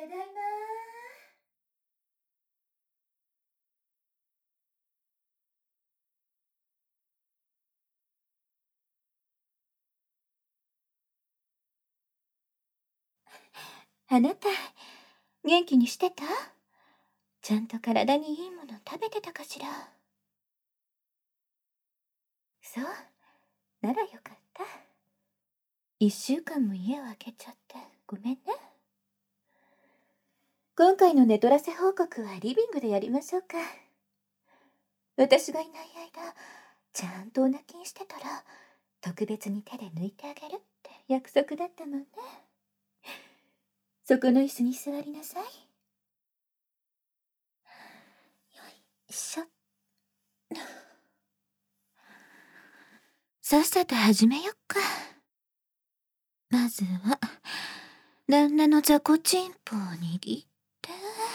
ただいま。あなた、元気にしてた？ちゃんと体にいいもの食べてたかしら？そう、ならよかった。1週間も家を空けちゃってごめんね。今回の寝取らせ報告はリビングでやりましょうか。私がいない間、ちゃんとお泣きしてたら、特別に手で抜いてあげるって約束だったもんね。そこの椅子に座りなさい。よいしょ。さっさと始めよっか。まずは、旦那の雑魚チンポを握って。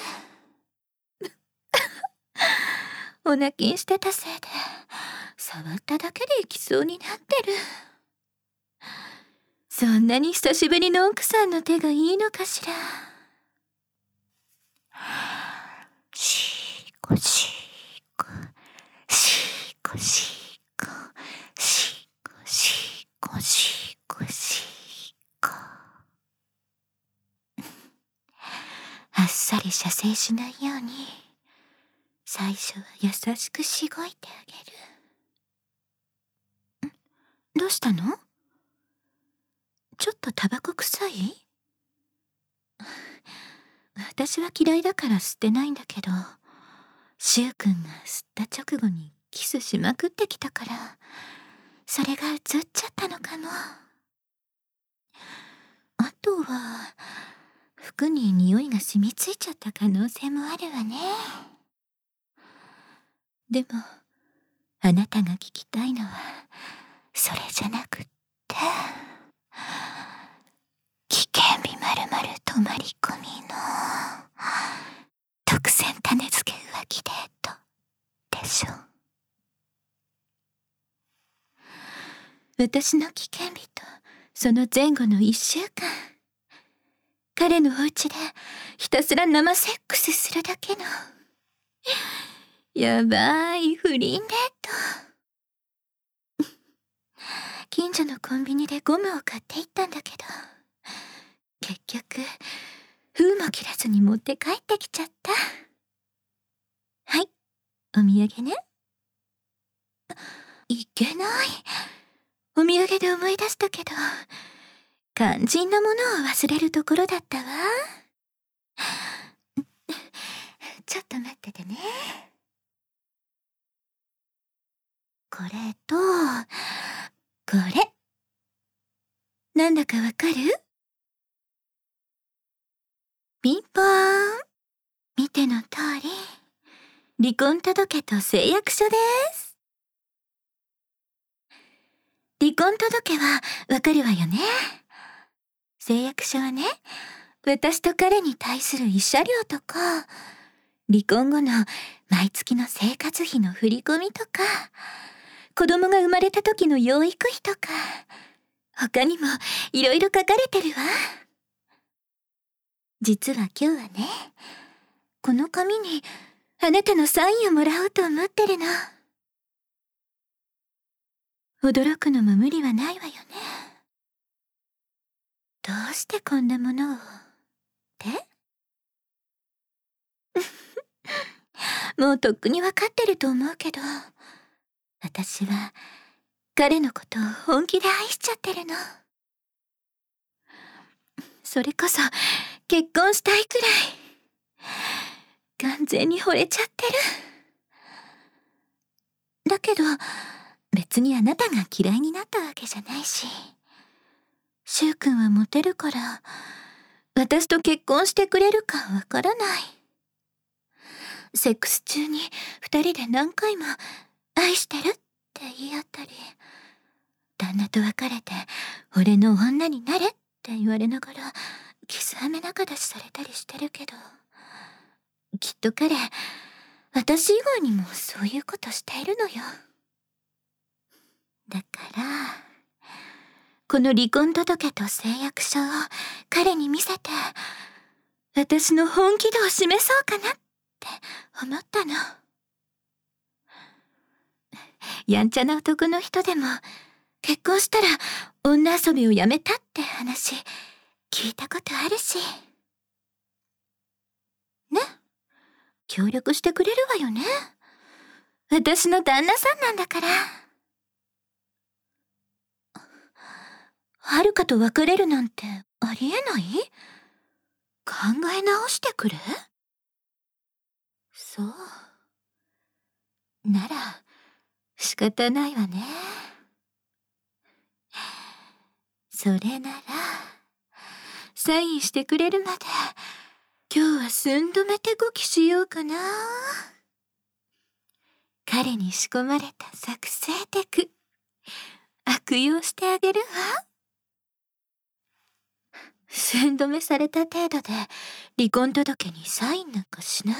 お泣きしてたせいで、触っただけで行きそうになってる。そんなに久しぶりの奥さんの手がいいのかしら。シーコシーコ、シーコシーコ、シーコシーコシーコシーコ。あっさり射精しないように、最初は優しくしごいてあげる。どうしたの？ちょっとタバコ臭い？私は嫌いだから吸ってないんだけど、シュウ君が吸った直後にキスしまくってきたから、それが移っちゃったのかも。あとは、服に匂いが染みついちゃった可能性もあるわね。でも、あなたが聞きたいのは、それじゃなくって、危険日まるまる泊まり込みの、特選種付け浮気デートでしょ。私の危険日とその前後の1週間、彼のお家でひたすら生セックスするだけのやばい不倫デート。近所のコンビニでゴムを買って行ったんだけど、結局封も切らずに持って帰ってきちゃった。はい、お土産ね。いけない。お土産で思い出したけど、肝心なものを忘れるところだったわ。ちょっと待っててね。これと、これ。なんだかわかる？ピンポーン。見ての通り、離婚届と誓約書です。離婚届はわかるわよね。誓約書はね、私と彼に対する慰謝料とか、離婚後の毎月の生活費の振り込みとか、子供が生まれた時の養育費とか、他にもいろいろ書かれてるわ。実は今日はね、この紙にあなたのサインをもらおうと思ってるの。驚くのも無理はないわよね。どうしてこんなものをってもうとっくにわかってると思うけど、私は彼のことを本気で愛しちゃってるの。それこそ結婚したいくらい完全に惚れちゃってる。だけど別にあなたが嫌いになったわけじゃないし、シュウ君はモテるから私と結婚してくれるかわからない。セックス中に二人で何回も愛してるって言い合ったり、旦那と別れて俺の女になれって言われながらキスはめ仲出しされたりしてるけど、きっと彼、私以外にもそういうことしているのよ。だからこの離婚届と誓約書を彼に見せて、 私の本気度を示そうかなって思ったの。やんちゃな男の人でも結婚したら女遊びをやめたって話聞いたことあるし。ね、協力してくれるわよね。私の旦那さんなんだから。はるかと別れるなんてありえない？考え直してくれ？そう。なら仕方ないわね。それならサインしてくれるまで今日は寸止め手こきしようかな。彼に仕込まれた作成テク悪用してあげるわ。寸止めされた程度で離婚届にサインなんかしない？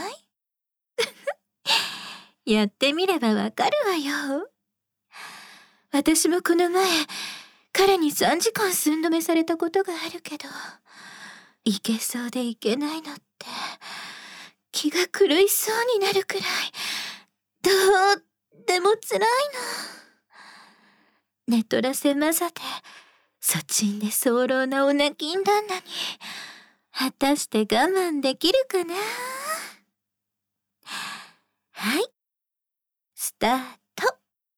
やってみればわかるわよ。私もこの前彼に3時間寸止めされたことがあるけど、いけそうでいけないのって気が狂いそうになるくらいとっても辛いの。寝取らせ混ざでそちんで早漏なお泣きん旦那に果たして我慢できるかな。はい、スタート。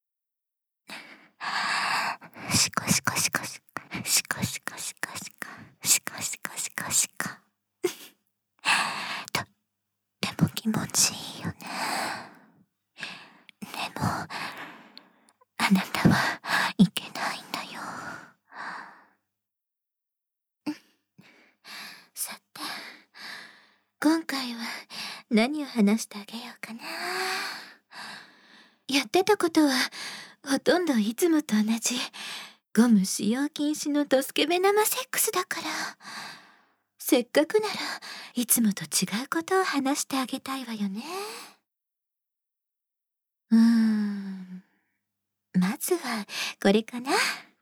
シコシコシコシコシコシコシコシコシコシコシコシコとっても気持ちいいよね。でもあなたはいけないんだよ。さて、今回は何を話してあげようかな。やってたことはほとんどいつもと同じゴム使用禁止のドスケベ生セックスだから、せっかくならいつもと違うことを話してあげたいわよね。まずはこれかな。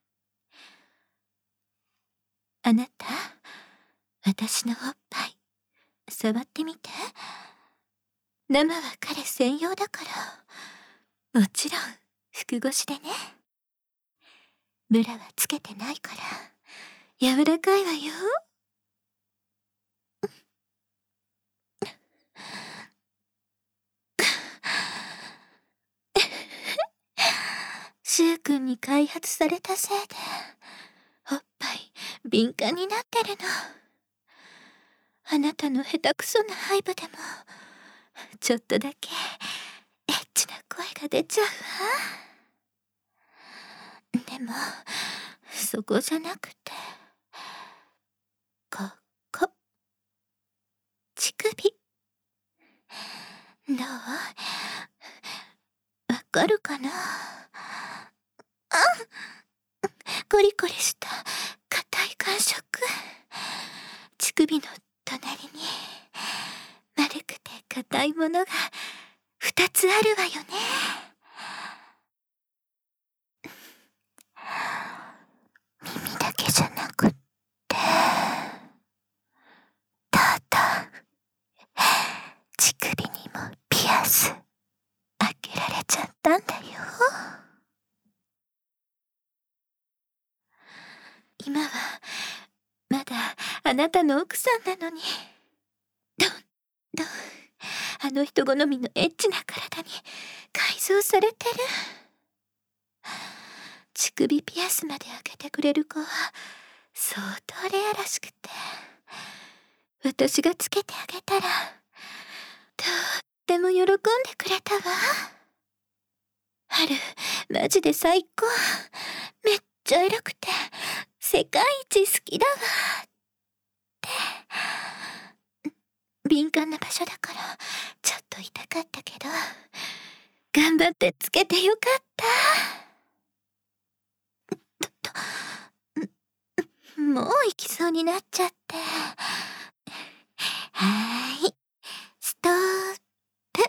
あなた、私のおっぱい触ってみて。生は彼専用だから、もちろん服越しでね。ブラはつけてないから柔らかいわよ。シュウ君に開発されたせいでおっぱい敏感になってるの。あなたの下手くそなハイブでもちょっとだけエッチな声が出ちゃうわ。でもそこじゃなくてここ、乳首。どう？わかるかな？コリコリした硬い感触。乳首の隣に丸くて硬いものが2つあるわよね。耳だけじゃなくってただ乳首にもピアス開けられちゃったんだよ。今はまだあなたの奥さんなのに、どんあの人好みのエッチな体に改造されてる。乳首ピアスまで開けてくれる子は相当レアらしくて、私がつけてあげたらとっても喜んでくれたわ。春マジで最高、めっちゃ偉くて世界一好きだわって。敏感な場所だからちょっと痛かったけど頑張ってつけてよかった。もう行きそうになっちゃって。はーい、ストップ。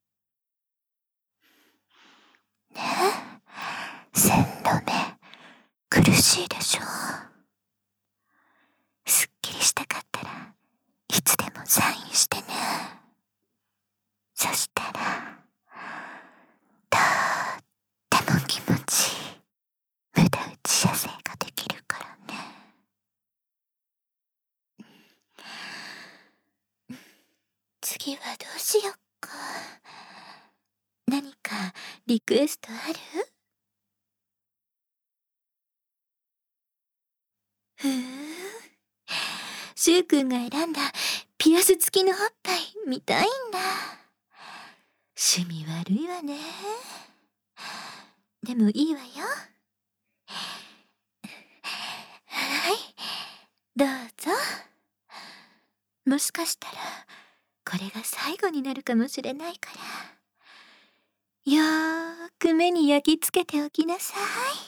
ねえ、線路目苦しいでしょ。すっきりしたかったらいつでも射精ができるからね。次はどうしよっか。何かリクエストある？しゅうくんが選んだピアス付きのおっぱい見たいんだ。趣味悪いわね。でもいいわよ。はい、どうぞ。もしかしたらこれが最後になるかもしれないから、よーく目に焼き付けておきなさい。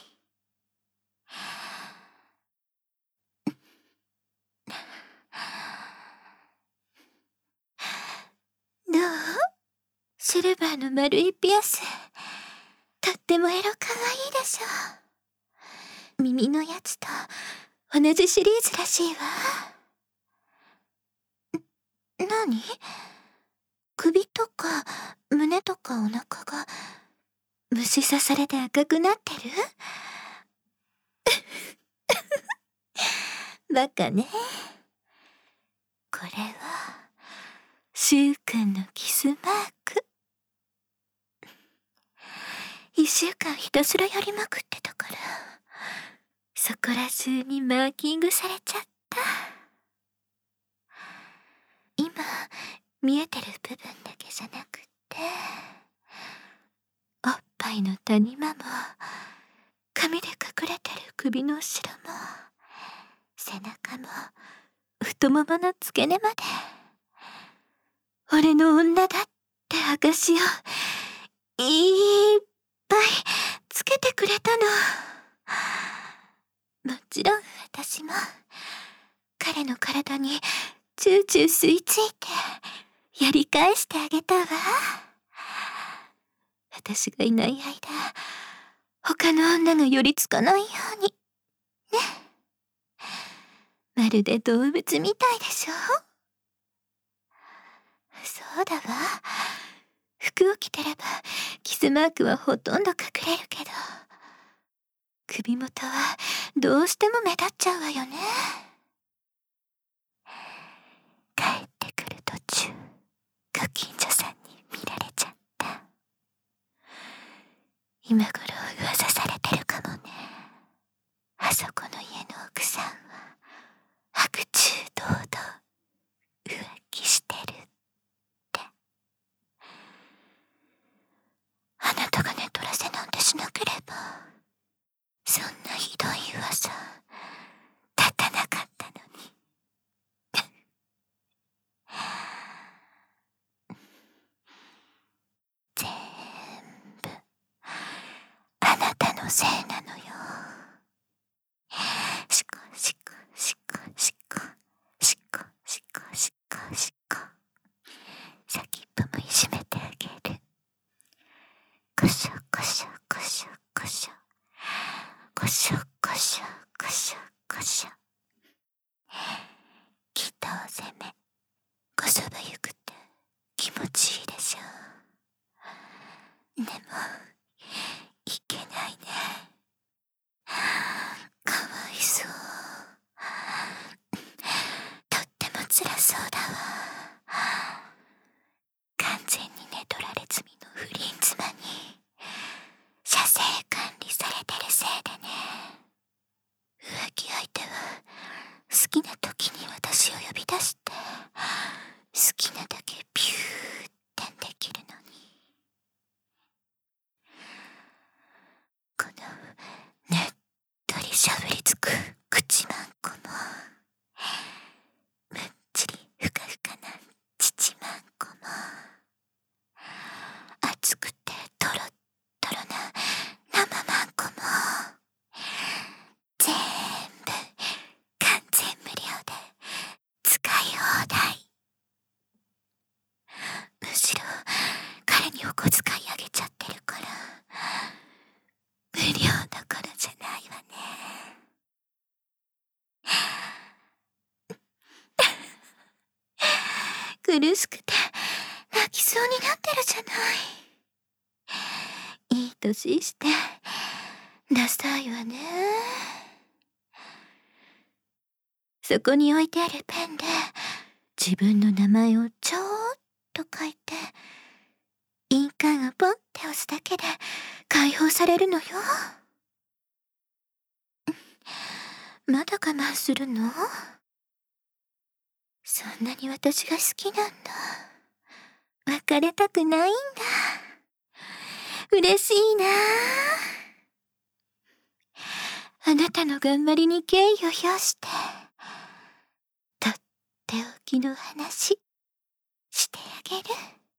どう？シルバーの丸いピアス、とってもエロかわいいでしょ。耳のやつと同じシリーズらしいわ。なに？首とか胸とかお腹が虫刺されて赤くなってる？バカね。これはしゅうくんのキスマーク。一週間ひたすらやりまくってたから、そこら中にマーキングされちゃった。今見えてる部分だけじゃなくって、おっぱいの谷間も、髪で隠れてる首の後ろも、背中も、太ももの付け根まで、俺の女だって証をいっぱいつけてくれたの。もちろん私も彼の体にチューチュー吸い付いてやり返してあげたわ。私がいない間、他の女が寄りつかないようにね。まるで動物みたいでしょ。そうだわ。服を着てればキスマークはほとんど隠れるけど、首元はどうしても目立っちゃうわよね。帰ってくる途中、ご近所さんに見られちゃった。今頃噂されてるかもね。あそこの家の奥さんは白昼堂々浮気してるって。あなたが寝取らせなんてしなければ、そんなひどい噂立たなかったのに。全部あなたのせいなのよ。しこしこしこしこしこしこしこしこ、先っぽもいじめてあげる。こしょこしょこしょこしょこしょこしょこしょこしょ。祈祷攻め、こそばゆくて気持ちいいでしょ。でもいけないね。かわいそう。とっても辛そうだわ。完全に寝取られ済みの不倫妻に射精管理されてるせいでね。浮気相手は好きな時に私を呼び出して好きなだけピューってできるのに、このねっとりしゃぶりつく口まんこも、むっちりふかふかな乳まんこも、熱くてトロットロな生まんこも、全部完全無料で使い放題。むしろ彼にお小遣いあげちゃってるから、無料どころじゃないわね。苦しくて泣きそうになってるじゃない。いい年してダサいわね。 そこに置いてあるペンで自分の名前をちょーっと書いて、印鑑をポンって押すだけで解放されるのよ。まだ我慢するの？そんなに私が好きなんだ。別れたくないんだ。嬉しいなあ。あなたの頑張りに敬意を表して、とっておきの話してあげる。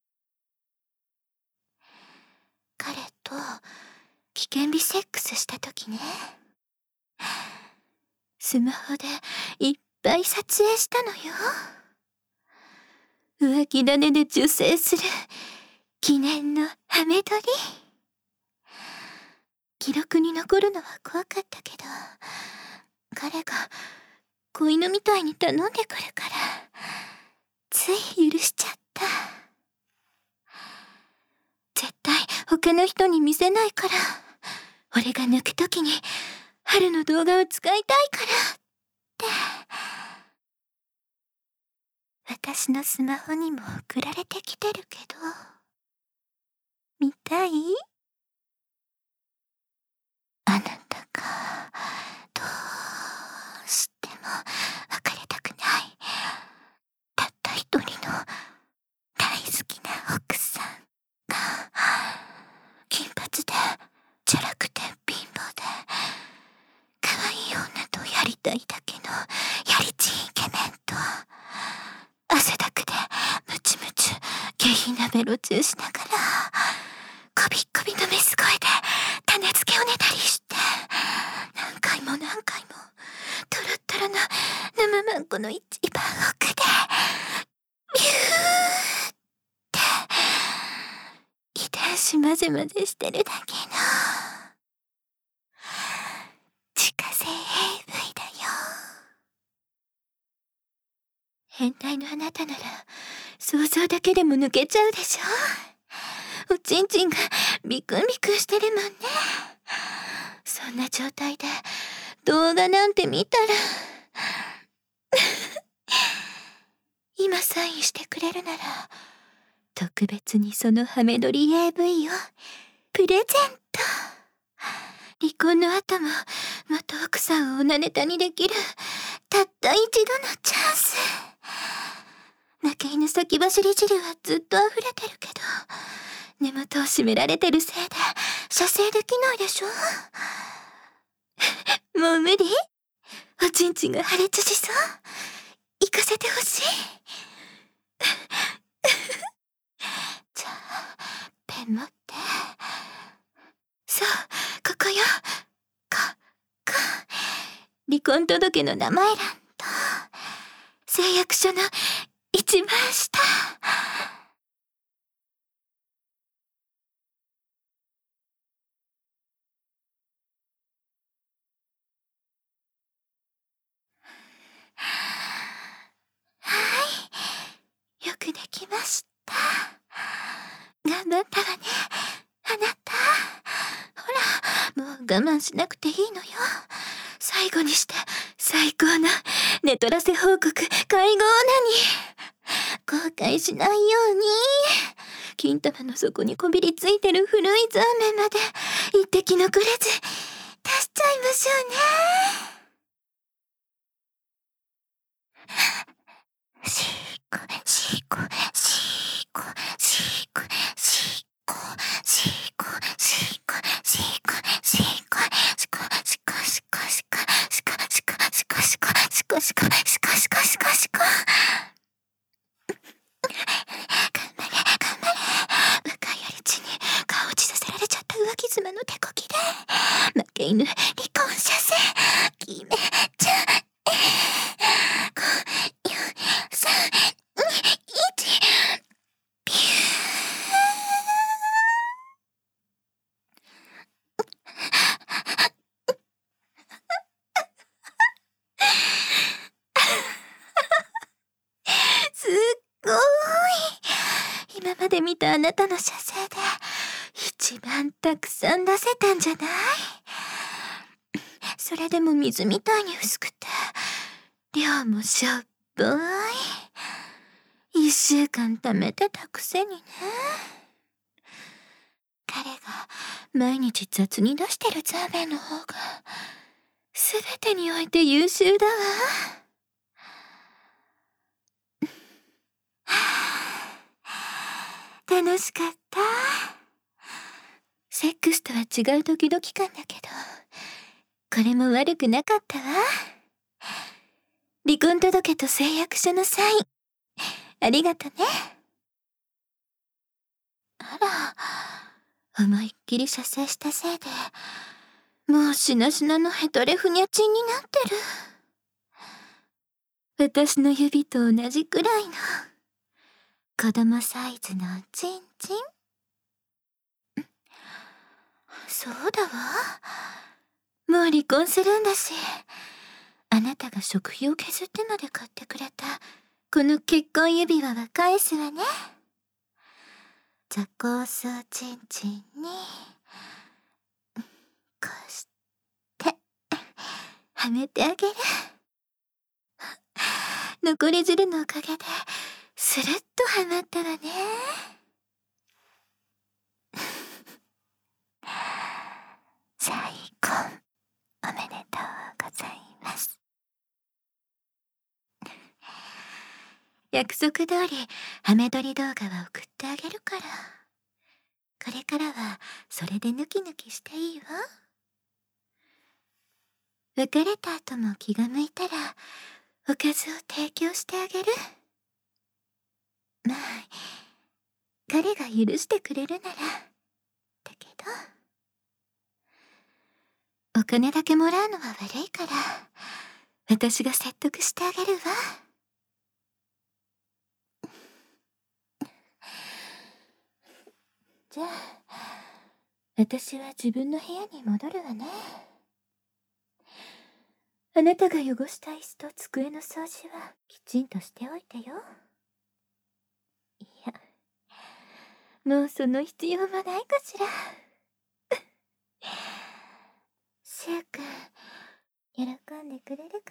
彼と危険日セックスした時ね、スマホでいっぱい撮影したのよ。浮気種で受精する記念のハメ撮り。記録に残るのは怖かったけど、彼が子犬みたいに頼んでくるから、つい許しちゃった。絶対他の人に見せないから、俺が抜くときに春の動画を使いたいからって。私のスマホにも送られてきてるけど、見たい？あなたがどうしても別れたくない、たった一人の大好きな奥さんが、金髪でチャラくて貧乏で可愛い女とやりたいだけのやりちいイケメンと、汗だくでムチムチ下品なベロチューしながら、こびっこびのメス声で種付けをねだりして、何回も何回もトロットロの生マンコの一番奥でビューって遺伝子混ぜ混ぜしてるだけの自家製 AV だよ。変態のあなたなら想像だけでも抜けちゃうでしょ。おちんちんがビクンビクンしてるもんね。そんな状態で動画なんて見たら今サインしてくれるなら、特別にそのハメ撮り AV をプレゼント。離婚の後も元奥さんを女ネタにできるたった一度のチャンス。負け犬先走り汁はずっと溢れてるけど、根元を締められてるせいで射精できないでしょ。もう無理？おちんちんが破裂しそう？行かせてほしい。じゃあペン持って。そう、ここよ。離婚届の名前欄と誓約書の一番下。はい、よくできました。頑張ったわね、あなた。ほら、もう我慢しなくていいのよ。最後にして最高のネトラセ報告会合なに。後悔しないように、金玉の底にこびりついてる古いザーメンまで一滴残らず出しちゃいましょうね。シーコシーコシーコシーコシーコシーコシーコシーコシーコシコシコシコシコシコシコシコシコシコシコシコシコシコシコシコ。頑張れ頑張れ。若いやりちに顔落ちさせられちゃった浮気妻の手こきで負け犬離婚射精決めちゃえ。5、4、3、2、1、ピュー。すっごーい。今まで見たあなたの射精で一番たくさん出せたんじゃない？それでも水みたいに薄くて量もしょっぽい。1週間貯めてたくせにね。彼が毎日雑に出してるザーベンの方が全てにおいて優秀だわ。楽しかった。セックスとは違うドキドキ感だけど、これも悪くなかったわ。離婚届と誓約書のサイン、ありがとね。あら、思いっきり射精したせいで、もうしなしなのヘトレフニャチンになってる。私の指と同じくらいの子供サイズのチンチン。そうだわ。もう離婚するんだし、あなたが食費を削ってまで買ってくれたこの結婚指輪は返すわね。座高層チンチンにこうしてはめてあげる。残り汁のおかげでスルッとはまったわね。再婚おめでとうございます。約束通りハメ撮り動画は送ってあげるから、これからはそれでヌキヌキしていいわ。別れた後も気が向いたらおかずを提供してあげる。まあ彼が許してくれるならだけど、お金だけもらうのは悪いから私が説得してあげるわ。じゃあ私は自分の部屋に戻るわね。あなたが汚した椅子と机の掃除はきちんとしておいてよ。いや、もうその必要もないかしら。しゅうくん、喜んでくれるか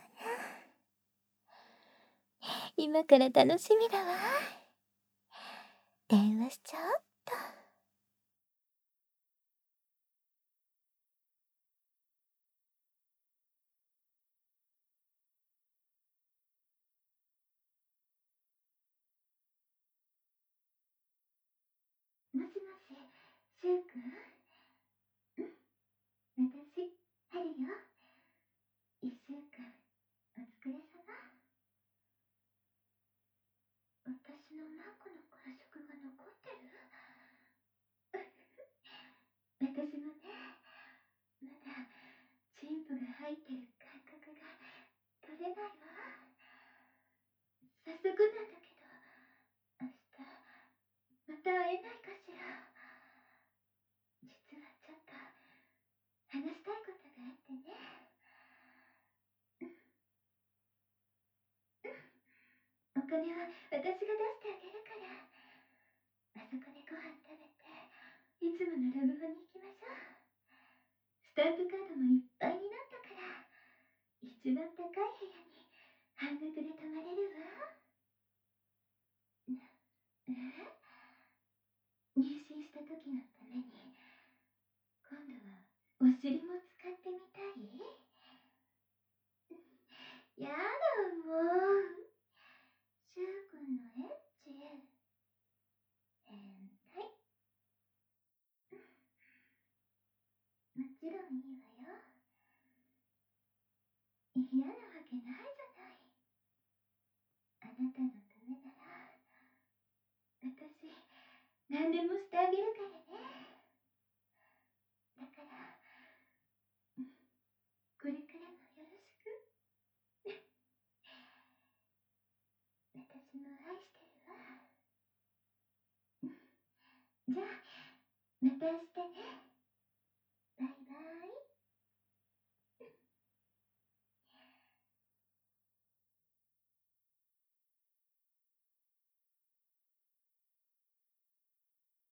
な。今から楽しみだわ。電話しちゃおっと。もしもし、しゅうくん？私、あるよ。1週間、お疲れ様。私のマークの感触が残ってる？私もね、まだ、チンプが入ってる感覚が取れないわ。早速なんだけど、明日、また会えないかしら。実はちょっと、話したいことがあってね。お金は私が出してあげるから、あそこでご飯食べて、いつものラブホに行きましょう。スタンプカードもいっぱいになったから、一番高い部屋に半額で泊まれるわ。妊娠した時のために、今度はお尻も使ってみたい？やだもう。しゅうくんのエッチ、変態。もちろんいいわよ。嫌なわけないじゃない。あなたのためなら、私、何でもしてあげるからね。だから、これからもよろしく。私も愛してるわ。じゃあ、また明日ね。